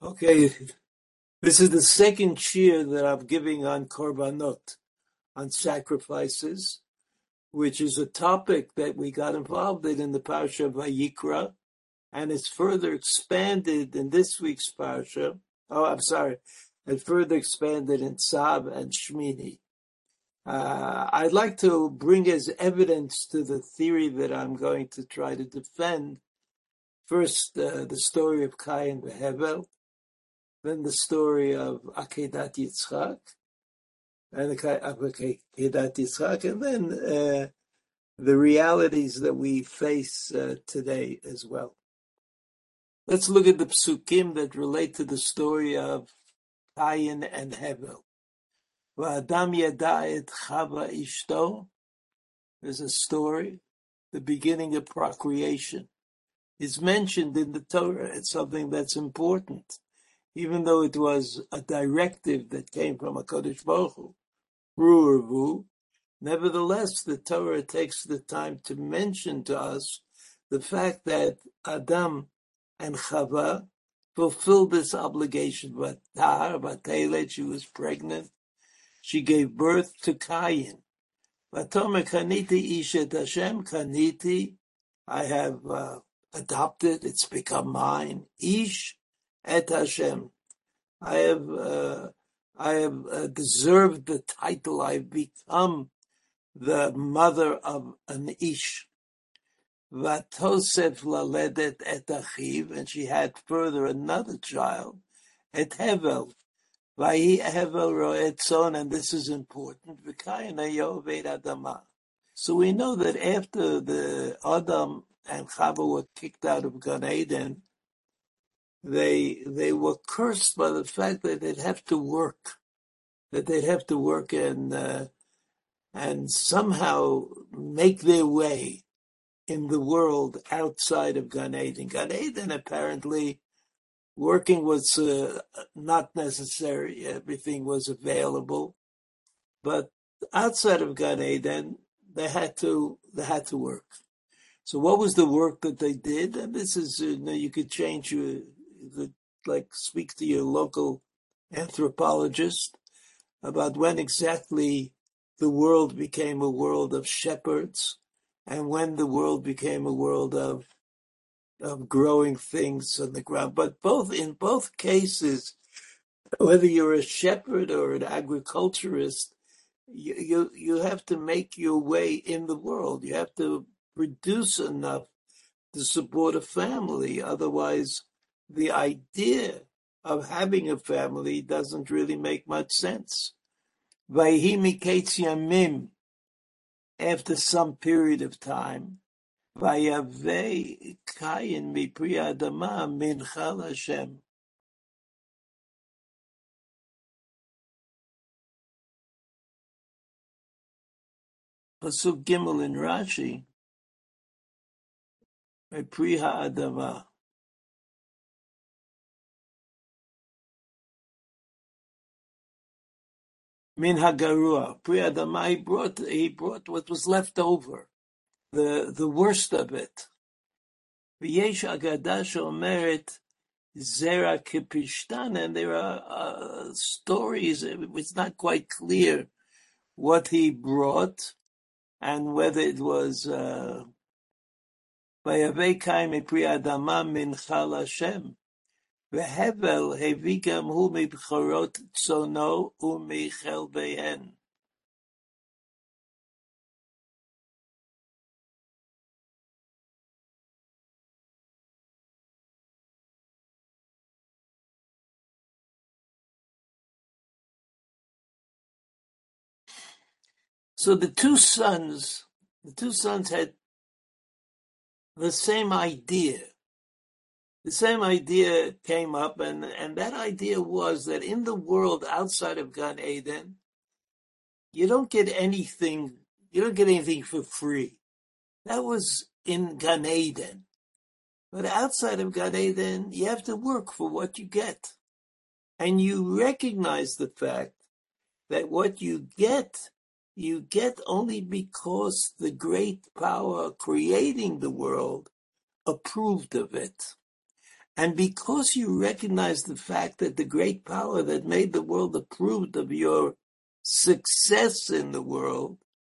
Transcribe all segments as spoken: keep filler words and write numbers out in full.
Okay, this is the second shir that I'm giving on korbanot, on sacrifices, which is a topic that we got involved in in the parsha of Vayikra, and it's further expanded in this week's parsha. Oh, I'm sorry, it further expanded in Tzav and Shmini. Uh, I'd like to bring as evidence to the theory that I'm going to try to defend first uh, the story of Cain and Hevel, then the story of Akedat Yitzchak, and Akedat Yitzchak, and then uh, the realities that we face uh, today as well. Let's look at the psukim that relate to the story of Cain and Hevel. V'adam yada et Chava ishto. There's a story, the beginning of procreation is mentioned in the Torah. It's something that's important. Even though it was a directive that came from HaKadosh Baruch Hu, Ru'urvu, nevertheless, the Torah takes the time to mention to us the fact that Adam and Chava fulfilled this obligation. Vatar, Vatelet, she was pregnant. She gave birth to Cain. Vatomer Kaniti Ishet Hashem, Kaniti, I have uh, adopted, it's become mine. Ish et Hashem. I have uh, I have uh, deserved the title. I've become the mother of an ish. Vatosef laledet et achiv, and she had further another child, et Hevel. Vahi Hevel roet son, and this is important. V'kayin hayoved adama. So we know that after the Adam and Chava were kicked out of Gan Eden, they they were cursed by the fact that they'd have to work, that they'd have to work and uh, and somehow make their way in the world outside of Gan Eden. Gan Eden, apparently, working was uh, not necessary. Everything was available, but outside of Gan Eden, they had to they had to work. So, what was the work that they did? And this is, you know, you could change your the like speak to your local anthropologist about when exactly the world became a world of shepherds and when the world became a world of of growing things on the ground. But both in both cases, whether you're a shepherd or an agriculturist, you, you you have to make your way in the world. You have to produce enough to support a family. Otherwise, the idea of having a family doesn't really make much sense. Vayhi miketz yamim, after some period of time, vayavei Cain mipri adama mincha Hashem. Pasuk Gimel in Rashi, mipri ha'adama. Min hagarua, pri adama, he brought, he brought what was left over, the, the worst of it. V'yesh agada she'omeret zera kipishtan, and there are uh, stories, it's not quite clear what he brought and whether it was Vayavei Cain mipri adama mincha Hashem. V'hevel hevi gam hu mibcharot tzono u'michel behen. So the two sons, the two sons had the same idea. The same idea came up, and, and that idea was that in the world outside of Gan Eden, you don't get anything, you don't get anything for free. That was in Gan Eden. But outside of Gan Eden, you have to work for what you get. And you recognize the fact that what you get, you get only because the great power creating the world approved of it. And because you recognize the fact that the great power that made the world approved of your success in the world,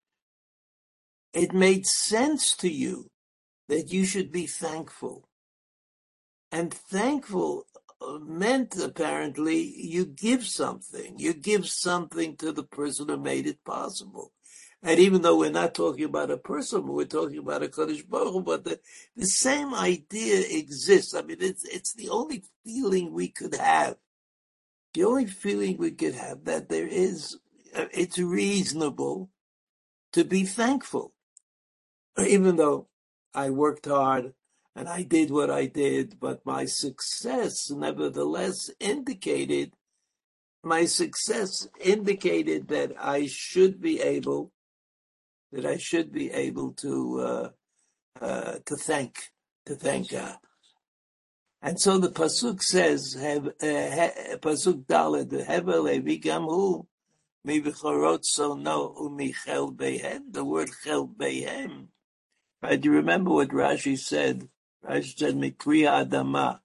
it made sense to you that you should be thankful. And thankful meant, apparently, you give something. You give something to the person who made it possible. And even though we're not talking about a person, we're talking about a Kadosh Baruch Hu, but the, the same idea exists. I mean, it's, it's the only feeling we could have. The only feeling we could have that there is, uh, it's reasonable to be thankful. Even though I worked hard and I did what I did, but my success nevertheless indicated, my success indicated that I should be able, that I should be able to, uh, uh, to thank, to thank God. And so the pasuk says, have, uh, pasuk daled, hevel levi gamhu, mi b'chorot sono umichel behem, the word chel behem. Right, you remember what Rashi said? Rashi said, "Me priha adama,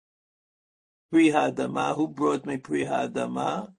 priha adama." Who brought me priha adama?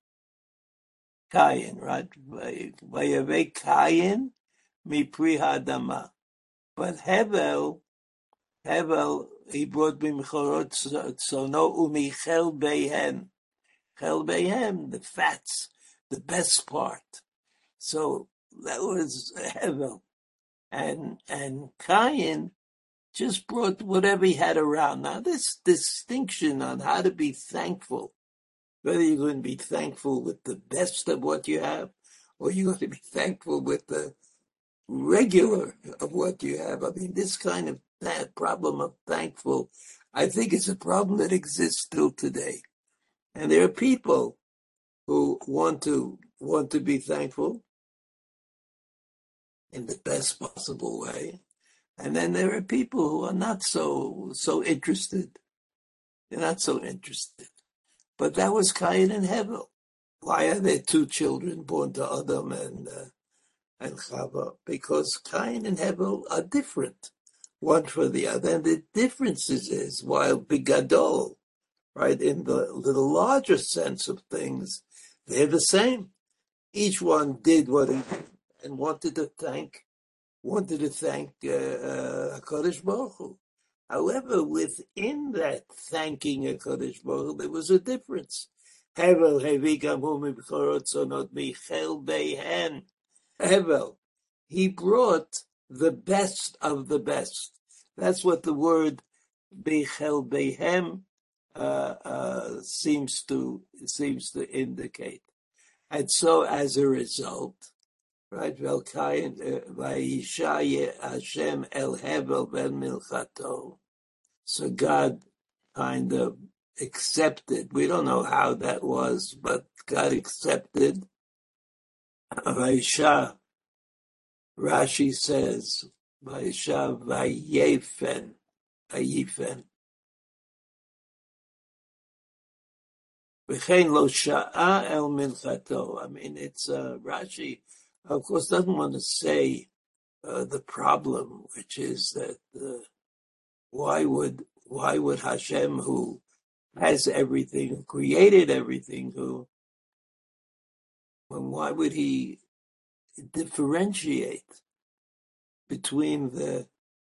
Cain, right? Vayave Cain, me priha adama. But Hevel, Hevel, he brought me mechorot sono umichel beihem. Chel beihem, the fats, the best part. So that was Hevel, and and Cain just brought whatever he had around. Now, this distinction on how to be thankful, whether you're going to be thankful with the best of what you have, or you're going to be thankful with the regular of what you have. I mean, this kind of that problem of thankful, I think it's a problem that exists still today. And there are people who want to want to be thankful in the best possible way. And then there are people who are not so so interested. They're not so interested. But that was Cain and Hevel. Why are there two children born to Adam and uh, and Chava? Because Cain and Hevel are different, one for the other. And the differences is, while Bigadol, right, in the, the larger sense of things, they're the same. Each one did what he did and wanted to thank wanted to thank uh, uh, HaKadosh Baruch Hu. However, within that thanking HaKadosh Baruch Hu, there was a difference. Hevel hevi gamu mibchorot sonot michel beihen. Hevel, he brought the best of the best. That's what the word beichel beihem uh, uh, seems to seems to indicate. And so, as a result, right? Velkayin vayisha Hashem el Hevel ben milchato. So God kind of accepted. We don't know how that was, but God accepted. Vayisha. Rashi says vayisha vayefen vayefen. V'chein lo sha'a el milchato. I mean, it's uh, Rashi. Of course, doesn't want to say uh, the problem, which is that uh, why would why would Hashem, who has everything, who created everything, who why would he differentiate between the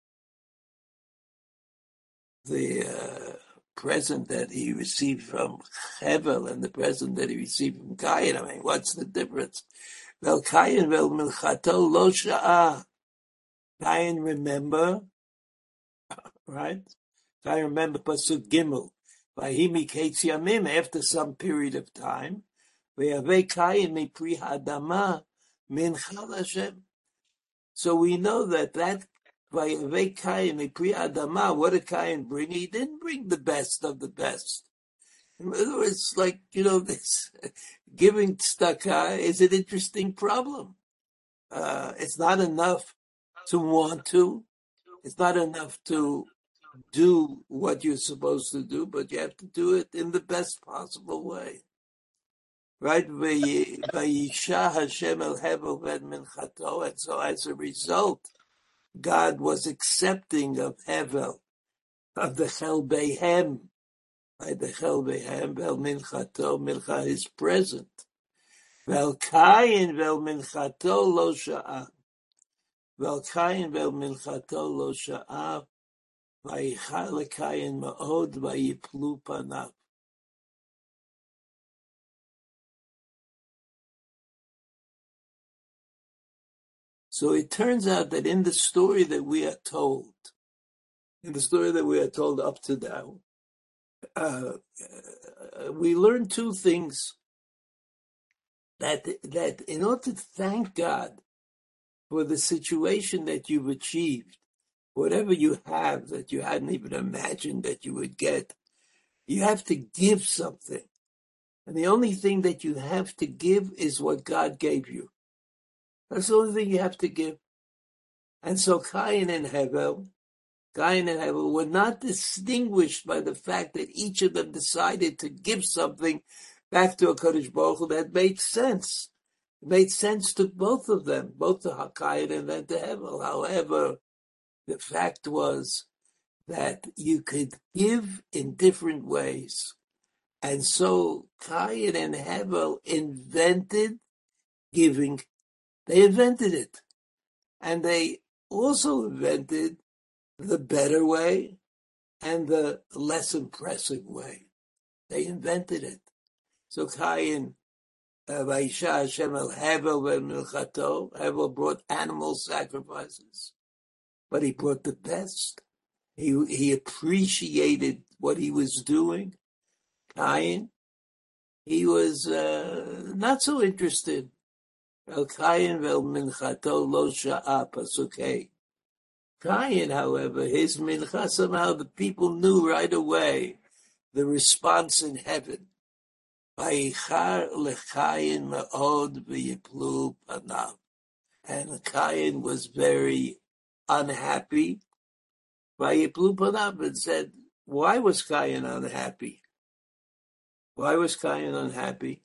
the uh, present that he received from Hevel and the present that he received from Cain? I mean, what's the difference? Vel Cain vel milchato lo sha'a. Cain, remember, right? I remember Pasuk Gimel. Vayimi Ketz Yamim, after some period of time, Vayavei Cain mipri hadama mincha Hashem. So we know that that Vayavei Cain mipri hadama, what did Cain bring? He didn't bring the best of the best. In other words, like, you know, this giving tzedakah is an interesting problem. Uh, it's not enough to want to. It's not enough to do what you're supposed to do, but you have to do it in the best possible way. Right? Vayisha Hashem el Hevel ben minchato. And so as a result, God was accepting of Hevel, of the Chel Beihem, Vayidechel behem vel minchato, mincha is present. Vel kayin vel minchato lo sha'a. Vel kayin vel minchato lo sha'a. Vayichal lekayin ma'od vayiplu panav. So it turns out that in the story that we are told, in the story that we are told up to now, uh, uh, we learn two things. That that in order to thank God for the situation that you've achieved, whatever you have that you hadn't even imagined that you would get, you have to give something. And the only thing that you have to give is what God gave you. That's the only thing you have to give. And so Cain and Hevel, Cain and Hevel were not distinguished by the fact that each of them decided to give something back to HaKadosh Baruch Hu that made sense. It made sense to both of them, both to Cain and then to Hevel. However, the fact was that you could give in different ways. And so Cain and Hevel invented giving. They invented it. And they also invented the better way and the less impressive way. They invented it. So Cain, Vaisha Hashem el Hevel v'milchato, Hevel brought animal sacrifices, but he brought the best. He he appreciated what he was doing. Cain, he was uh, not so interested. El Cain vel minchato lo sha'a pasukei. Cain, however, his mincha, somehow the people knew right away the response in heaven. Vayichar leCain ma'od v'yiplu panav. And Cain was very unhappy. Vayiplu panav, and said, why was Cain unhappy? Why was Cain unhappy?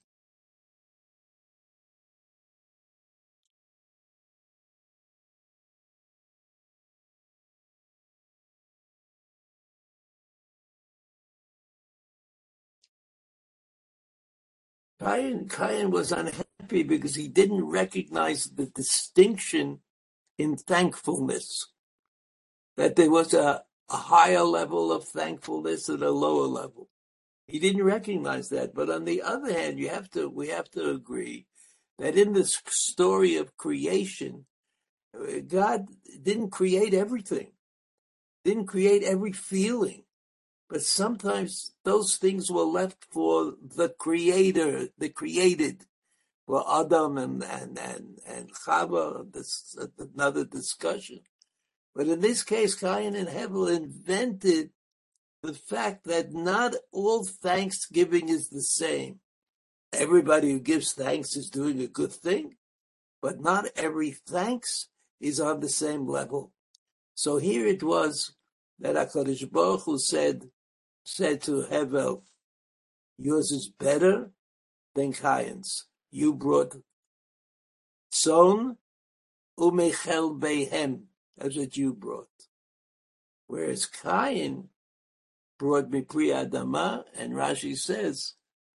Cain, Cain was unhappy because he didn't recognize the distinction in thankfulness, that there was a, a higher level of thankfulness and a lower level. He didn't recognize that. But on the other hand, you have to, we have to agree that in this story of creation, God didn't create everything, didn't create every feeling. But sometimes those things were left for the creator, the created, for Adam and, and, and, and Chava. This is another discussion. But in this case, Cain and Hevel invented the fact that not all thanksgiving is the same. Everybody who gives thanks is doing a good thing, but not every thanks is on the same level. So here it was that HaKadosh Baruch Hu said, said to Hevel, yours is better than Cain's. You brought tzon umechel behem. That's what you brought. Whereas Cain brought me Pri Adama, and Rashi says,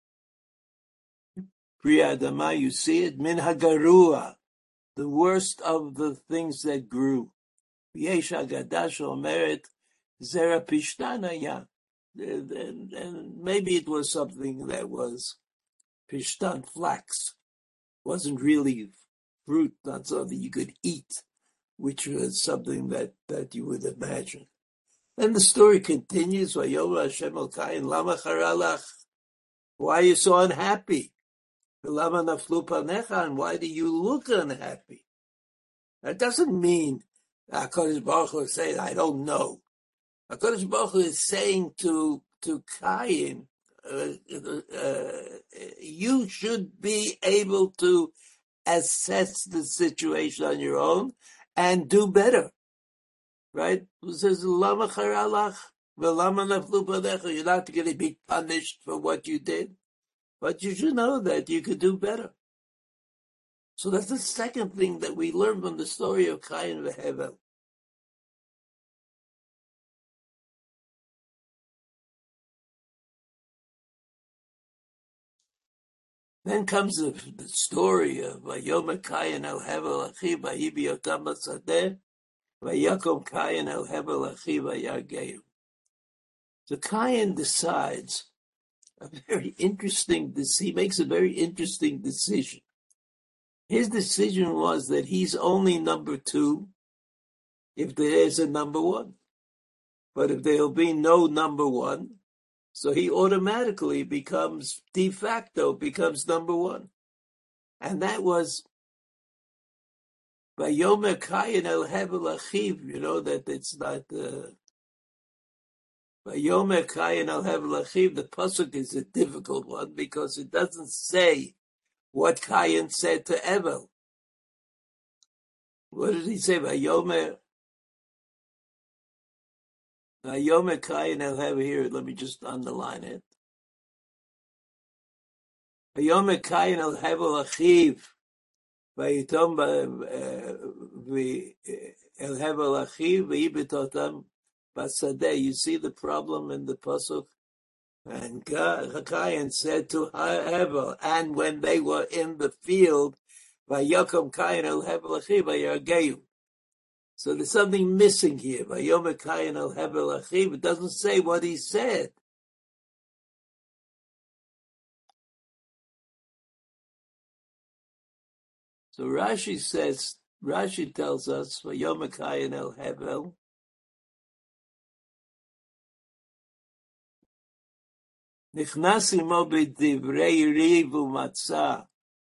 Pri Adama, you see it, min hagarua, the worst of the things that grew. Yesh agadash omeret zera pishtana ya. And, and maybe it was something that was pishtan, flax. Wasn't really fruit, not something you could eat, which was something that, that you would imagine. Then the story continues, Vayomer Hashem el Cain, lama charalach? Why are you so unhappy? Lama naflu panecha, and why do you look unhappy? That doesn't mean HaKadosh Baruch Hu is saying, I don't know. HaKadosh Baruch Hu is saying to, to Cain, uh, uh, you should be able to assess the situation on your own and do better. Right? It says, Lama charalach, v'lama naflu panecha. You're not going to be punished for what you did, but you should know that you could do better. So that's the second thing that we learn from the story of Cain and Hevel. Then comes the, the story of Vayomer Kayin el Hevel Achiv Vayibi Yotam Basadeh Vayakom Kayin el Hevel Achiv Vayargeyu. So Kayin decides a very interesting. He makes a very interesting decision. His decision was that he's only number two if there is a number one. But if there'll be no number one, so he automatically becomes de facto, becomes number one. And that was Vayomer Kayin el Hevel Achiv, you know, that it's not uh, Vayomer Kayin el Hevel Achiv. The pasuk is a difficult one because it doesn't say what Kayin said to Evel. What did he say? Vayomer Vayomer Kayin el Hevel, here, let me just underline it. Vayomer Kayin el Hevel Achiv. Vayitom el Hevel Achiv v'ibitotam basadeh. You see the problem in the pasuk? And Kayin said to Hevel, and when they were in the field, Vayokom Kayin el Hevel Achiv vayargeyu. So there's something missing here. Vayomer Kayin el Hevel Achiv. It doesn't say what he said. So Rashi says, Rashi tells us, Vayomer Kayin el Hevel. Nichnas imo b'divrei riv u'matzah.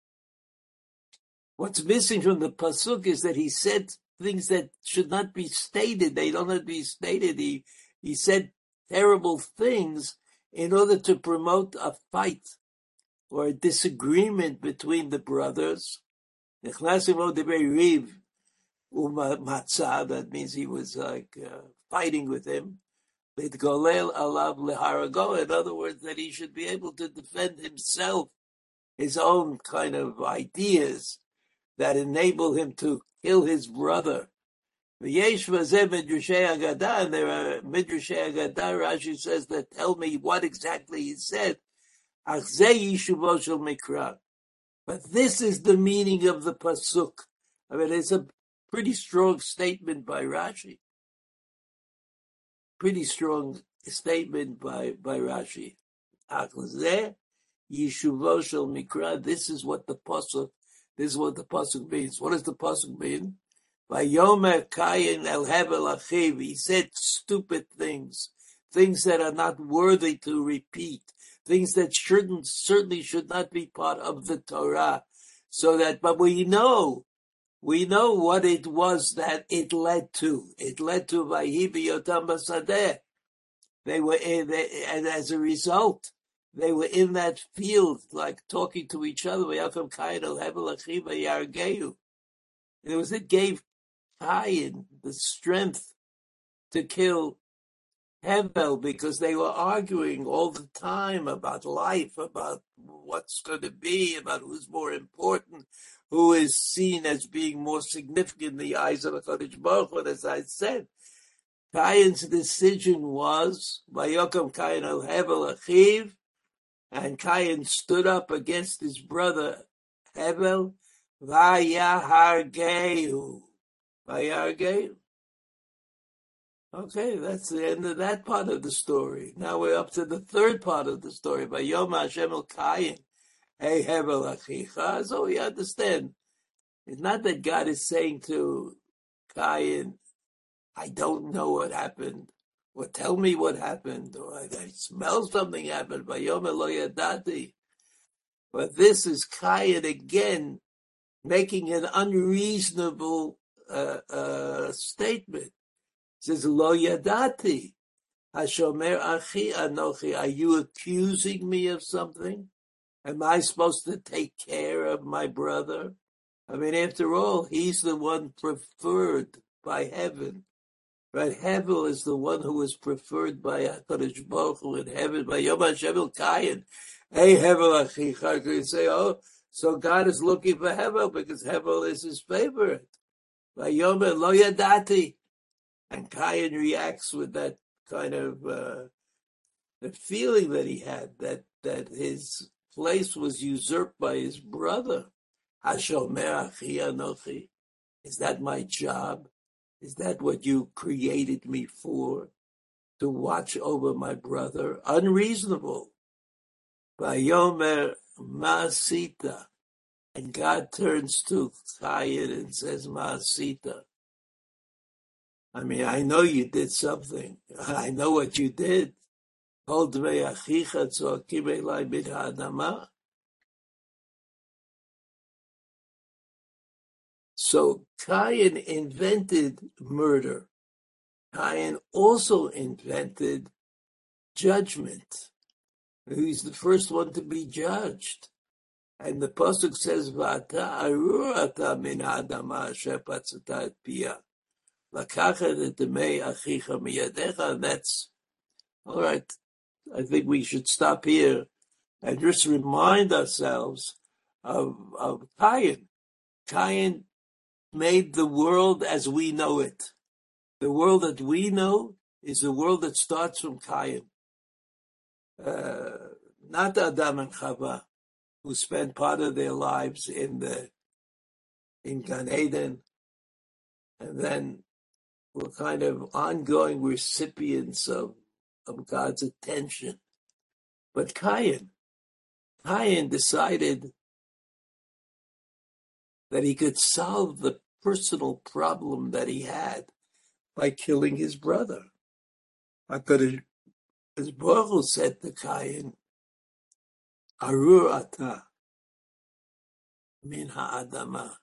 What's missing from the pasuk is that he said things that should not be stated. They don't have to be stated. He he said terrible things in order to promote a fight or a disagreement between the brothers. Nichnas imo b'divrei riv u'matzah. That means he was like uh, fighting with him. Golel alav leharago. In other words, that he should be able to defend himself, his own kind of ideas that enable him to kill his brother. V'yesh v'zeh midrashei Agadah, and there are midrashei Agadah. Rashi says that tell me what exactly he said. Ach zeh yishuvo shel mikra. But this is the meaning of the pasuk. I mean, it's a pretty strong statement by Rashi. Pretty strong statement by, by Rashi. Yishuvo shel mikra. This is what the pasuk. This is what the pasuk means. What does the pasuk mean? Vayomer Kayin el Hevel Achiv. He said stupid things, things that are not worthy to repeat, things that shouldn't, certainly should not be part of the Torah. So that, but we know. We know what it was that it led to. It led to Vayibi Yotam Basadeh. They were in, they, and as a result, they were in that field, like talking to each other. Vayakom Kayin el Hevel Achiv vayargeyu. It was it gave Kayin the strength to kill Hevel because they were arguing all the time about life, about what's going to be, about who's more important, who is seen as being more significant in the eyes of HaKadosh Baruch Hu. As I said, Kayin's decision was, Vayokom Kayin el Hevel Achiv, and Kayin stood up against his brother Hevel, Vayahargehu. Vayahargehu. Okay, that's the end of that part of the story. Now we're up to the third part of the story. Vayom Hashem el Kayin, hey Hevel Achicha. So we understand. It's not that God is saying to Kayin, I don't know what happened, or tell me what happened, or I, I smell something happened. Vayom lo yadati. But this is Kayin again making an unreasonable uh, uh, statement. It says, Lo yadati, hashomer achi anochi. Are you accusing me of something? Am I supposed to take care of my brother? I mean, after all, he's the one preferred by heaven. Right? Hevel is the one who is preferred by HaKadosh Baruch Hu in heaven. By Yom Hashem el Kayin. Hey, Hevel achicha. You say, oh, so God is looking for Hevel because Hevel is his favorite. By Yom lo yadati. And Kayin reacts with that kind of uh, the feeling that he had, that that his place was usurped by his brother. Hashomer achi anochi. Is that my job? Is that what you created me for? To watch over my brother? Unreasonable. Vayomer Ma'asita. And God turns to Cain and says, Ma'asita. I mean, I know you did something. I know what you did. So Cain invented murder. Cain also invented judgment. He's the first one to be judged. And the pasuk says, "V'ata arurata min ha'adama asher patzata et pia, lakachet et demei achicha miyadecha." And that's all right. I think we should stop here and just remind ourselves of of Cain. Cain made the world as we know it. The world that we know is the world that starts from Cain. Uh, not Adam and Chava, who spent part of their lives in the in Gan Eden, and then were kind of ongoing recipients of, of God's attention. But Cain, Cain decided that he could solve the personal problem that he had by killing his brother. HaKadosh Baruch Hu said to Cain, Arur ata min ha'adama.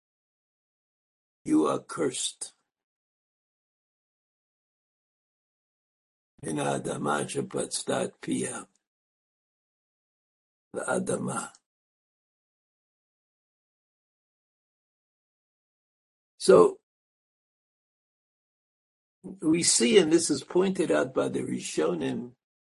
You are cursed. Min ha'adama shepatzta pia. The Adama. So we see, and this is pointed out by the Rishonim,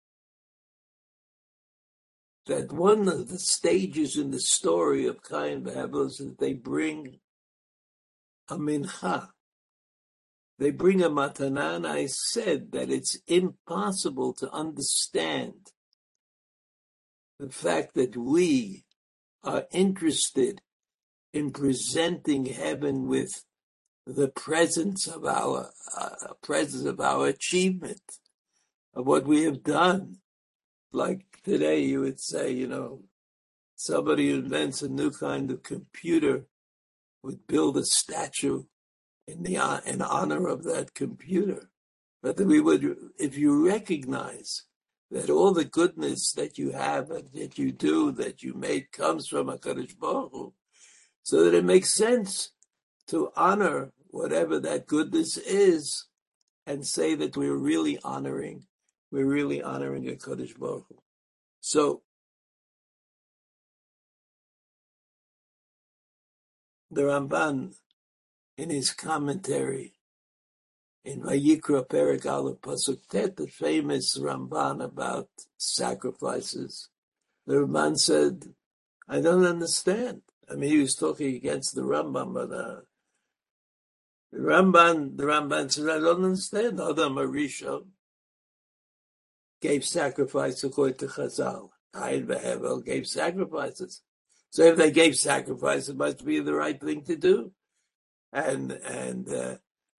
that one of the stages in the story of Cain and Abel is that they bring a mincha. They bring a matana, and I said that it's impossible to understand the fact that we are interested in presenting heaven with the presence of our uh, presence of our achievement, of what we have done. Like today, you would say, you know, somebody who invents a new kind of computer would build a statue in the in honor of that computer. But that we would, if you recognize that all the goodness that you have and that you do, that you made, comes from HaKadosh Baruch Hu, so that it makes sense to honor whatever that goodness is and say that we're really honoring, we're really honoring HaKadosh Baruch Hu. So, the Ramban, in his commentary, in Vayikra Perek Aleph Pasuk Tet, the famous Ramban about sacrifices, the Ramban said, I don't understand. I mean, he was talking against the Rambam, but uh, the Ramban, the Ramban said, I don't understand. Adam Arisha gave sacrifice according to Chazal. Cain and gave sacrifices. So if they gave sacrifice, it must be the right thing to do. And and uh,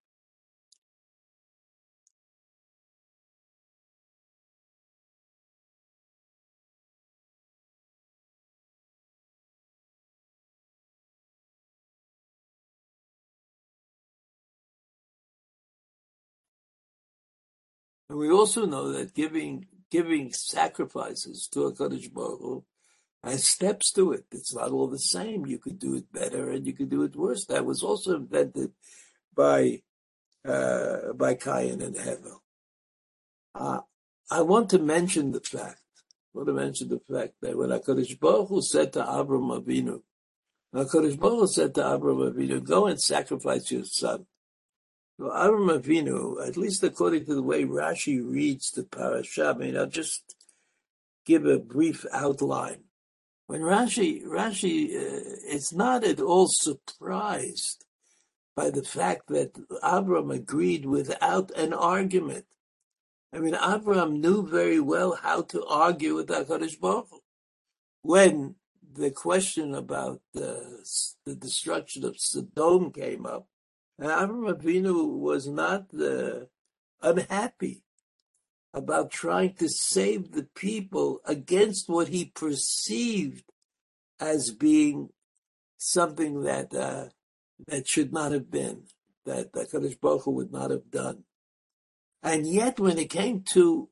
we also know that giving giving sacrifices to HaKadosh Baruch Hu has steps to it. It's not all the same. You could do it better and you could do it worse. That was also invented by uh, by Cain and Hevel. Uh, I want to mention the fact, I want to mention the fact that when HaKadosh Baruch Hu said to Avraham Avinu, HaKadosh Baruch Hu said to Avraham Avinu, go and sacrifice your son. So Avraham Avinu, at least according to the way Rashi reads the parasha, I mean, I'll just give a brief outline. When Rashi, Rashi uh, is not at all surprised by the fact that Avraham agreed without an argument. I mean, Avraham knew very well how to argue with HaKadosh Baruch Hu. when the question about the, the destruction of Sodom came up, and Avraham Avinu was not uh, unhappy about trying to save the people against what he perceived as being something that uh, that should not have been, that that Kadosh Baruch Hu would not have done. And yet, when it came to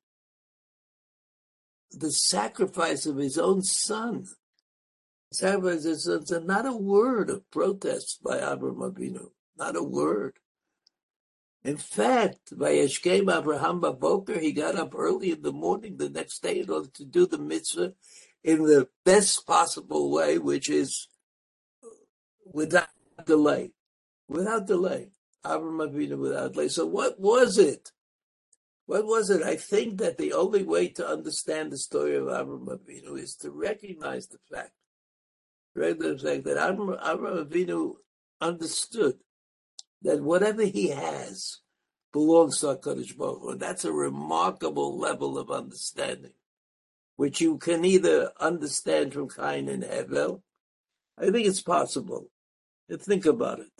the sacrifice of his own son, sacrifice of his own son, not a word of protest by Avraham Avinu, not a word. In fact, Vayeshkem Abraham Baboker, he got up early in the morning the next day in order to do the mitzvah in the best possible way, which is without delay. Without delay. Avraham Avinu without delay. So what was it? What was it? I think that the only way to understand the story of Avraham Avinu is to recognize the fact, recognize the fact that Avraham, Avraham Avinu understood that whatever he has belongs to HaKadosh Baruch Hu. And that's a remarkable level of understanding, which you can either understand from Cain and Hevel. I think it's possible. And think about it.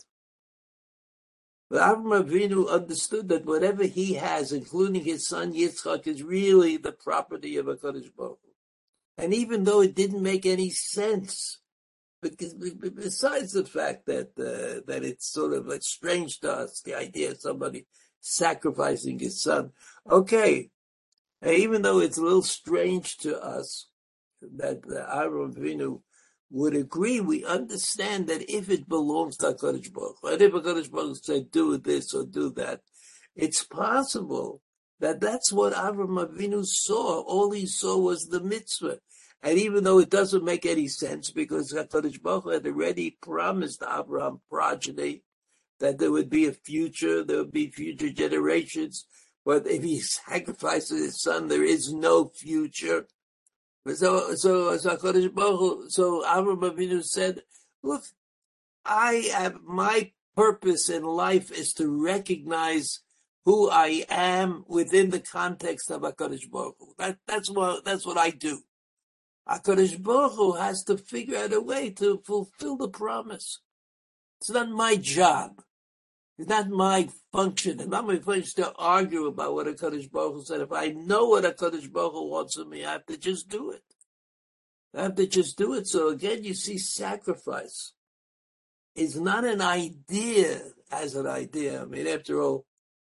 But Avraham Avinu understood that whatever he has, including his son Yitzchak, is really the property of HaKadosh Baruch Hu. And even though it didn't make any sense, because besides the fact that uh, that it's sort of like strange to us, the idea of somebody sacrificing his son. Okay, even though it's a little strange to us that uh, Avraham Avinu would agree, we understand that if it belongs to HaKadosh Baruch Hu, and if HaKadosh Baruch Hu said do this or do that, it's possible that that's what Avraham Avinu saw. All he saw was the mitzvah. And even though it doesn't make any sense, because HaKadosh Baruch Hu had already promised Abraham progeny that there would be a future, there would be future generations, but if he sacrifices his son, there is no future. So, so, so HaKadosh Baruch Hu, so Avraham Avinu said, look, I have, my purpose in life is to recognize who I am within the context of HaKadosh Baruch Hu. That, that's what, that's what I do. HaKadosh Baruch Hu has to figure out a way to fulfill the promise. It's not my job. It's not my function. It's not my function to argue about what HaKadosh Baruch Hu said. If I know what HaKadosh Baruch Hu wants of me, I have to just do it. I have to just do it. So again, you see, sacrifice is not an idea as an idea. I mean, after all,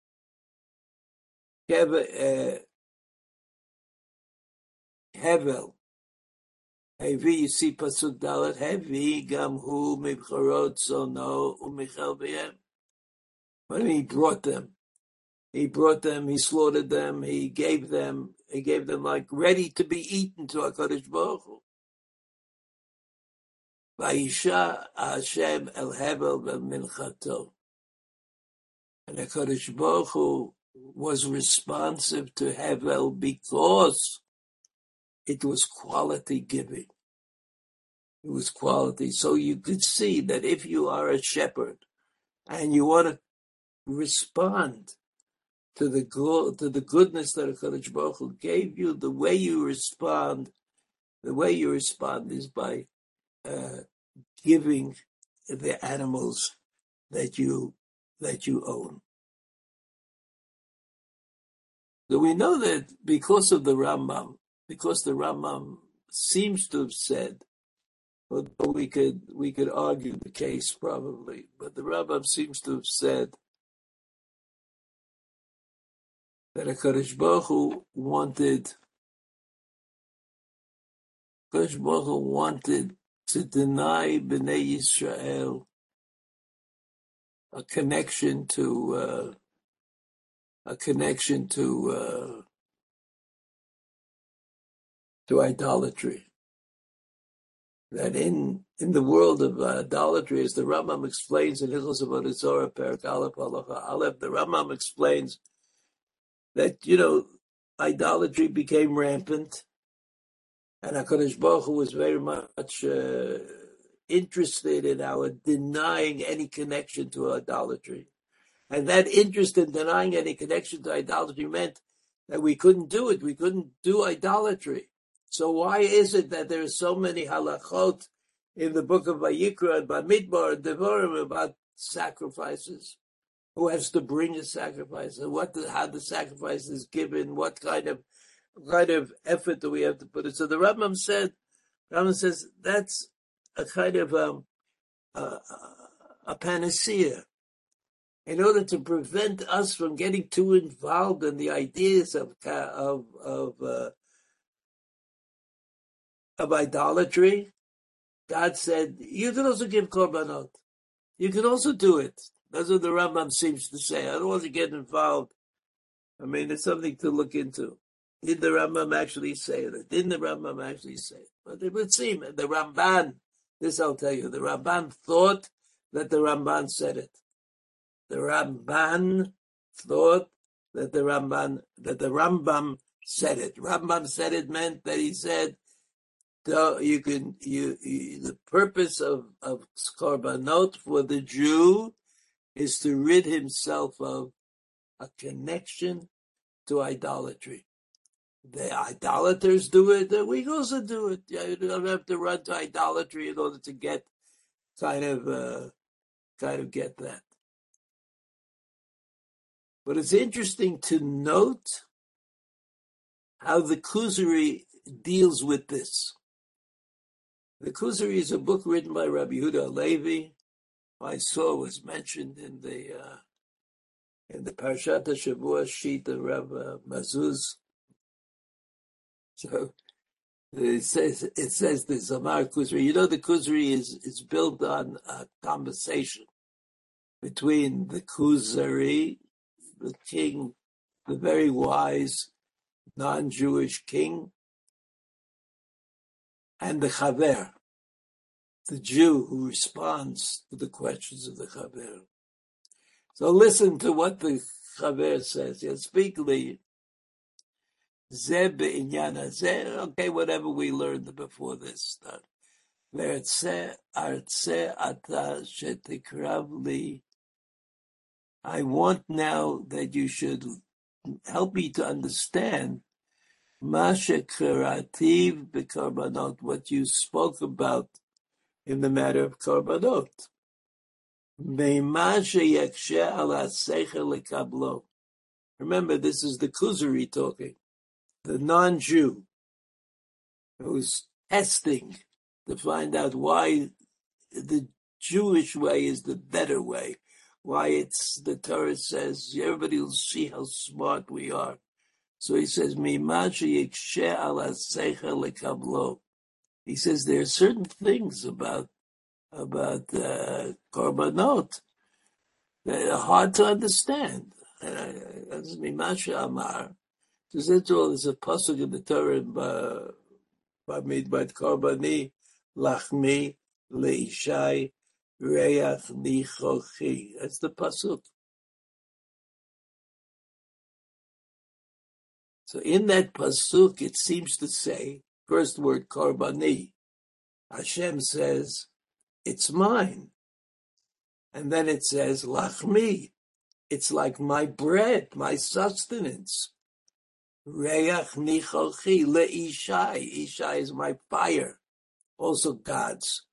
Hevel, Hevi, you see Pasuk Dalet, Hevi, Gam Hu, Mibcharot, Zono, Umichel B'yem. What do you mean he brought them? He brought them, he slaughtered them, he gave them, he gave them like ready to be eaten to HaKadosh Baruch Hu. Vayisha Hashem el Hevel v'minchato. And HaKadosh Baruch Hu was responsive to Hevel because it was quality giving. It was quality. So you could see that if you are a shepherd and you want to respond to the go- to the goodness that HaKadosh Baruch Hu gave you, the way you respond, the way you respond is by uh, giving the animals that you that you own. So we know that because of the Rambam, because the Rambam seems to have said, although we could we could argue the case probably, but the Rambam seems to have said that HaKadosh Baruch Hu wanted, HaKadosh Baruch Hu wanted to deny Bnei Yisrael a connection to uh, a connection to uh, to idolatry. That in in the world of uh, idolatry, as the Rambam explains in Hilchos Avodah Zarah, Perek Aleph, Halacha Aleph, the Rambam explains that, you know, idolatry became rampant, and HaKadosh Baruch Hu was very much uh, interested in our denying any connection to idolatry. And that interest in denying any connection to idolatry meant that we couldn't do it. We couldn't do idolatry. So why is it that there are so many halachot in the book of Vayikra and Bamidbar and Devarim about sacrifices? Who has to bring a sacrifice, and what the, how the sacrifice is given? What kind of kind of effort do we have to put in? So the Rambam said, Rambam says that's a kind of um, a, a panacea in order to prevent us from getting too involved in the ideas of of of, uh, of idolatry. God said, you can also give korbanot. You can also do it. That's what the Rambam seems to say. I don't want to get involved. I mean, it's something to look into. Did the Rambam actually say it? Didn't the Rambam actually say it? But it would seem, the Ramban, this I'll tell you, the Ramban thought that the Ramban said it. The Ramban thought that the Ramban, that the Rambam said it. Rambam said it meant that he said, so you can, you, you the purpose of, of korbanot for the Jew is to rid himself of a connection to idolatry. The idolaters do it, we also do it. You don't have to run to idolatry in order to get kind of, uh, kind of get that. But it's interesting to note how the Kuzari deals with this. The Kuzari is a book written by Rabbi Yehuda Halevi. I saw was mentioned in the uh, in the Parshat HaShavua sheet of Rabbi Mazuz. So it says it says the Zamar Kuzari. You know, the Kuzari is is built on a conversation between the Kuzari, the king, the very wise non-Jewish king, and the Chaver, the Jew who responds to the questions of the Chaver. So listen to what the Chaver says. You speak li Zeh be'inyan hazeh. Okay, whatever we learned before this. Ve'etzeh artzeh ata shetikrav li. I want now that you should help me to understand Masha Karativ bekarbanot, what you spoke about in the matter of karbanot. Remember, this is the Kuzari talking, the non-Jew, who's testing to find out why the Jewish way is the better way, why it's, the Torah says, everybody will see how smart we are. So he says, he says there are certain things about about uh, korbanot that are hard to understand. As Mimasha Amar, there's a pasuk in the Torah by Midbar Korbani Lachmi Leishai Reach Nichochi. That's the pasuk. So in that pasuk, it seems to say, first word Korbani, Hashem says, it's mine. And then it says, Lachmi, it's like my bread, my sustenance. Reach Nichochi Leishai, Ishai is my fire, also God's.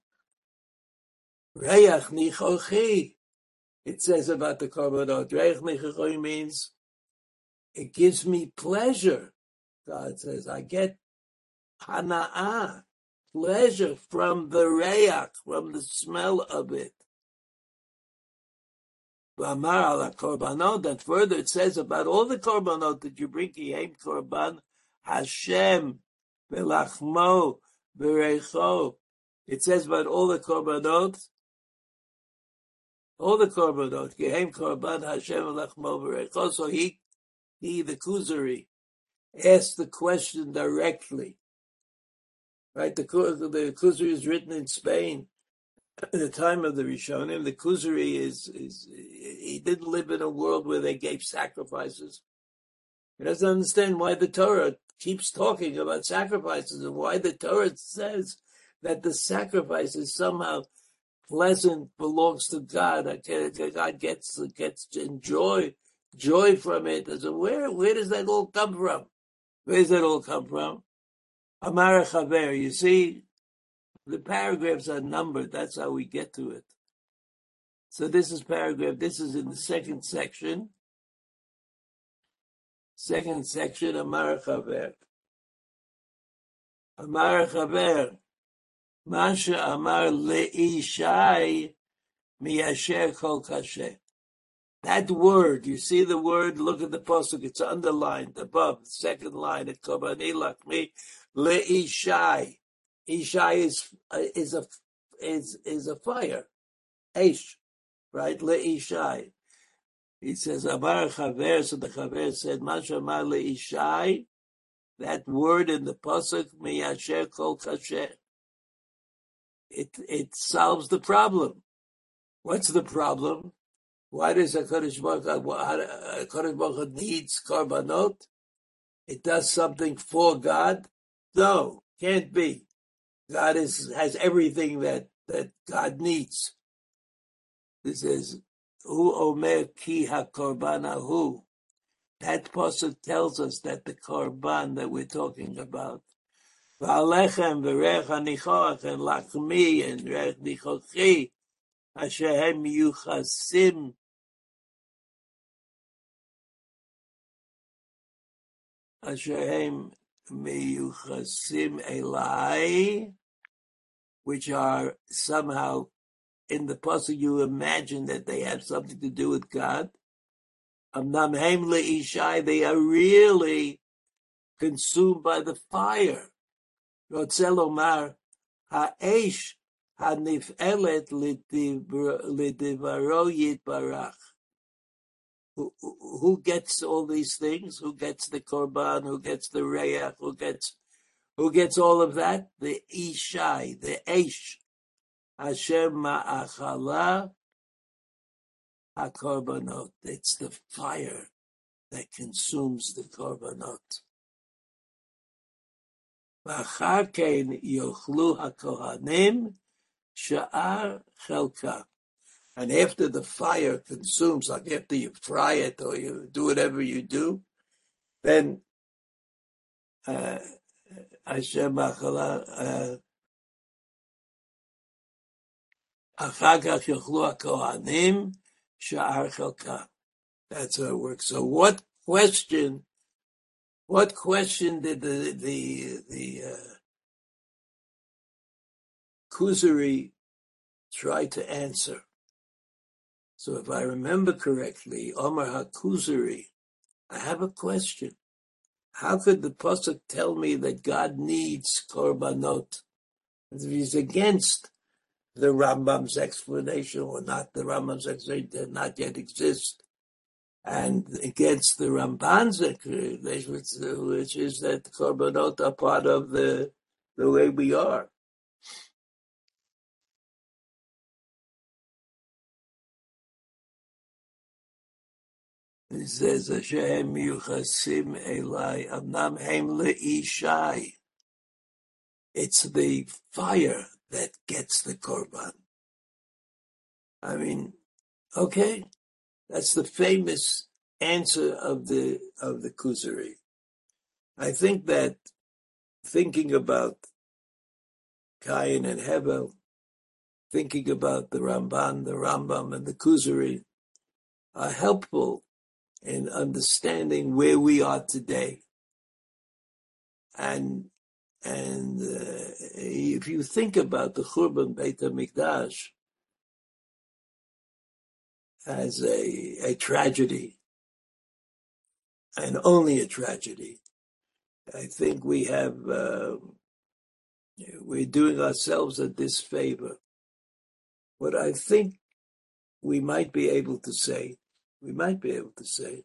Reach Nichochi, it says about the Korbanot, Reich Nichochi means it gives me pleasure. God says, I get hana'ah, pleasure from the reach, from the smell of it. V'amar ala korbanot, and further it says about all the korbanot that you bring, Yehem korban Hashem, v'lachmo, v'reicho. It says about all the korbanot, all the korbanot, Yehem korban Hashem, v'lachmo, v'reicho. So he, he, the Kuzari, asked the question directly. Right, the, the Kuzari is written in Spain at the time of the Rishonim. The Kuzari is, is, he didn't live in a world where they gave sacrifices. He doesn't understand why the Torah keeps talking about sacrifices and why the Torah says that the sacrifice is somehow pleasant, belongs to God. God gets, gets to enjoy joy from it. So where, where does that all come from? Where does that all come from? Amar Chaver, you see, the paragraphs are numbered. That's how we get to it. So this is paragraph, this is in the second section. Second section, Amar Chaver. Amar Chaver, Masha Amar Leishai Miyasher Kol Kasher. That word, you see the word, look at the pasuk, it's underlined above, the second line, at Kobani Lakmi, Leishai. Ishai is, is a, is, is a fire. Eish, right? Leishai. He says, Amar Chaver, so the Chaver said, Masha Amar Leishai, that word in the pasuk, Miyasher Kol Kasher. It, it solves the problem. What's the problem? Why does HaKadosh Baruch HaKadosh Baruch Hu needs korbanot? It does something for God? No, can't be. God is has everything that, that God needs. This is Hu Omer Ki HaKorban Hu. That pasuk tells us that the korban that we're talking about, V'alechem v'rech hanichoch and lachmi and rech nichochi, asher hem yuchasim Asherhem meyuchasim elai, which are somehow in the pasuk you imagine that they have something to do with God. Amnam hem leishai, they are really consumed by the fire. Rotzel omar ha'esh hanif'elet lidivaro yitbarach. Who, who gets all these things? Who gets the korban? Who gets the reyach? Who gets who gets all of that? The ishai, the eish, Hashem ma'achala hakorbanot. It's the fire that consumes the korbanot. V'achar kein yochlu hakohanim sha'ar chelka. And after the fire consumes, like after you fry it or you do whatever you do, then uh, Hashem Achala, Achar Kach Yochlu HaKohanim Sha'ar Chelka. That's how it works. So what question, what question did the, the, the uh, Kuzari try to answer? So if I remember correctly, Omar HaKuzari, I have a question. How could the pasuk tell me that God needs korbanot? If he's against the Rambam's explanation, or not the Rambam's explanation, did not yet exist, and against the Ramban's explanation, which is that korbanot are part of the the way we are. It says, Hashem yuchasim elai amnam heim leishai. It's the fire that gets the korban. I mean, okay, that's the famous answer of the of the Kuzari. I think that thinking about Cain and Hevel, thinking about the Ramban, the Rambam, and the Kuzari are helpful in understanding where we are today. And and uh, if you think about the Churban Beit HaMikdash as a, a tragedy, and only a tragedy, I think we have, uh, we're doing ourselves a disfavor. What I think we might be able to say, we might be able to say,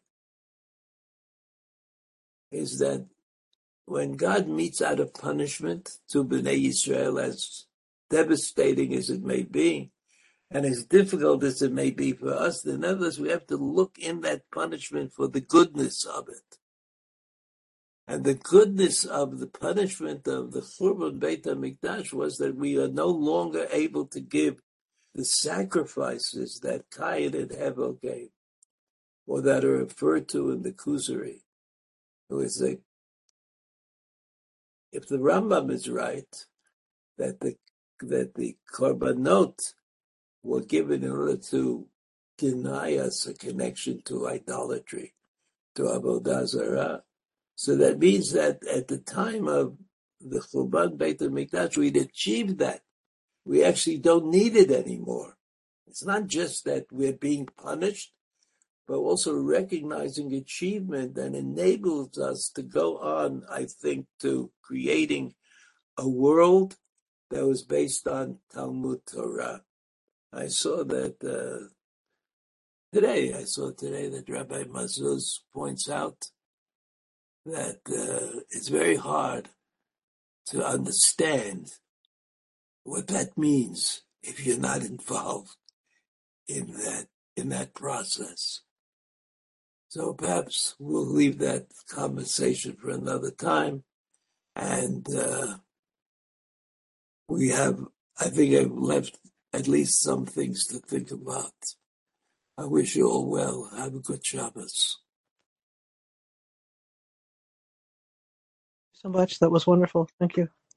is that when God metes out a punishment to Bnei Yisrael, as devastating as it may be, and as difficult as it may be for us, then nevertheless we have to look in that punishment for the goodness of it. And the goodness of the punishment of the Churban Beit HaMikdash was that we are no longer able to give the sacrifices that Cain and Hevel gave, or that are referred to in the Kuzari. It was a if the Rambam is right, that the that the korbanot were given in order to deny us a connection to idolatry, to Avodah Zarah. So that means that at the time of the Churban Beit HaMikdash, we'd achieved that. We actually don't need it anymore. It's not just that we're being punished, but also recognizing achievement that enables us to go on, I think, to creating a world that was based on Talmud Torah. I saw that uh, today, I saw today that Rabbi Mazuz points out that uh, it's very hard to understand what that means if you're not involved in that in that process. So perhaps we'll leave that conversation for another time. And uh, we have, I think I've left at least some things to think about. I wish you all well. Have a good Shabbos. So much. That was wonderful. Thank you.